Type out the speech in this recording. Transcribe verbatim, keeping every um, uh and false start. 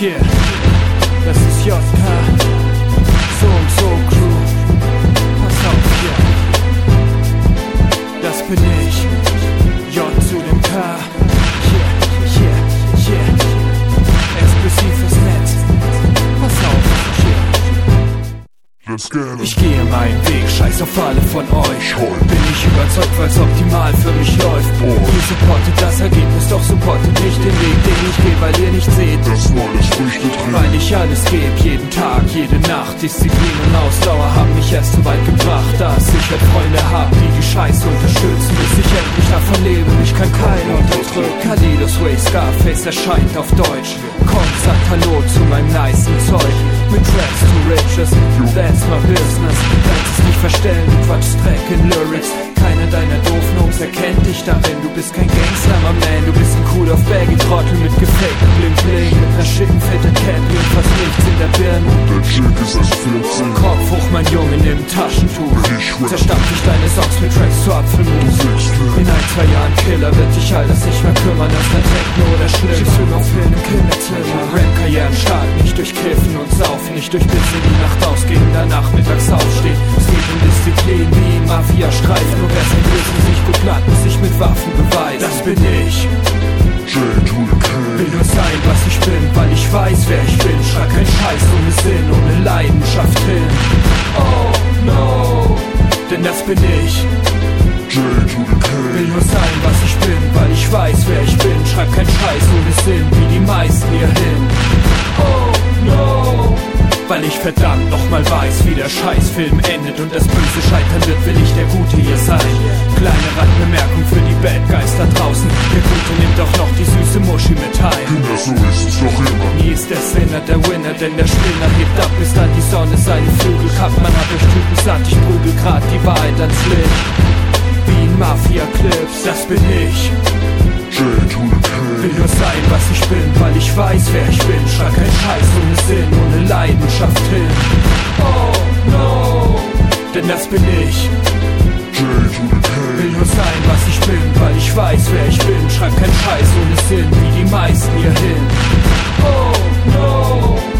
Yeah, das ist J K, so und so Crew. Pass auf, yeah, das bin ich. J zu dem K. Yeah, yeah, yeah. Explosiv fürs Netz. Pass auf, yeah. Ich gehe meinen Weg, scheiß auf alle von euch. Bin ich überzeugt, weil's optimal für mich läuft. Ihr supportet das Ergebnis, doch supportet nicht den Weg, den ich gehe, weil ihr nicht seht, das alles Früchte trägt. Weil ich alles geb, jeden Tag, jede Nacht. Disziplin und Ausdauer haben mich erst so weit gebracht, dass ich halt Freunde hab, die die Scheiße unterstützen, bis ich endlich davon lebe. Mich kann keiner unterdrücken. Kalidos Way, Scarface erscheint auf Deutsch. Kommt, sagt Hallo zu meinem nicen Zeug. Mit Tracks to Riches, that's my business. Kannst es nicht verstellen, du quatschst Dreck in Lyrics. Keiner deiner doofen Jungs erkennt dich darin. Du bist kein Gangster, my man. Du bist ein cool auf Baggy Trottel mit gefakten Bling Bling. Mit ner schicken Fitted Cap und fast nichts in der Birne. Der Chick ist erst vierzehn. Kopf hoch, mein Junge, nimm Taschentuch. Zerstampf dich deine Socks mit Tracks zu Apfelmus. In ein, zwei Jahren Killer wird dich all das nicht mehr kümmern. Das ist Techno oder schlimm. Ich will auf Film im Kinderzimmer. Rap-Karrieren stark, nicht durch Kiffen und Saufen. Nicht durch bis in die Nacht ausgehen, danach mittags aufstehen. Es geht um Disziplin wie in Mafia-Streifen. Nur wer sein Wissen sich gut plant, muss sich mit Waffen beweisen. Das bin ich. J to the K. Will nur sein, was ich bin, weil ich weiß, wer ich bin. Schreib kein Scheiß ohne Sinn, ohne Leidenschaft hin. Oh no, denn das bin ich. J to the K. Will nur sein, was ich bin, weil ich weiß, wer ich bin. Schreib kein Scheiß ohne Sinn, wie die meisten hier hin. Oh no, weil ich verdammt nochmal weiß, wie der Scheißfilm endet und das Böse scheitern wird, will ich der Gute hier sein. Kleine Randbemerkung für die Bad Guys da draußen. Der Gute nimmt doch noch die süße Muschi mit heim. Kinder, so ist es doch immer. Nie ist der Sinner der Winner, denn der Spinner hebt ab, bis dann die Sonne seine Flügel kappt. Man hat euch Typen satt, ich prügel grad die Wahrheit ans Licht. Wie in Mafia-Clips, das bin ich. J to the K. Will nur sein, was ich bin, weil ich weiß, wer ich bin. Schreib kein Scheiß ohne Sinn, ohne Leidenschaft hin. Oh no, denn das bin ich. J to the K. Will nur sein, was ich bin, weil ich weiß, wer ich bin. Schreib kein Scheiß ohne Sinn, wie die meisten hier hin. Oh no.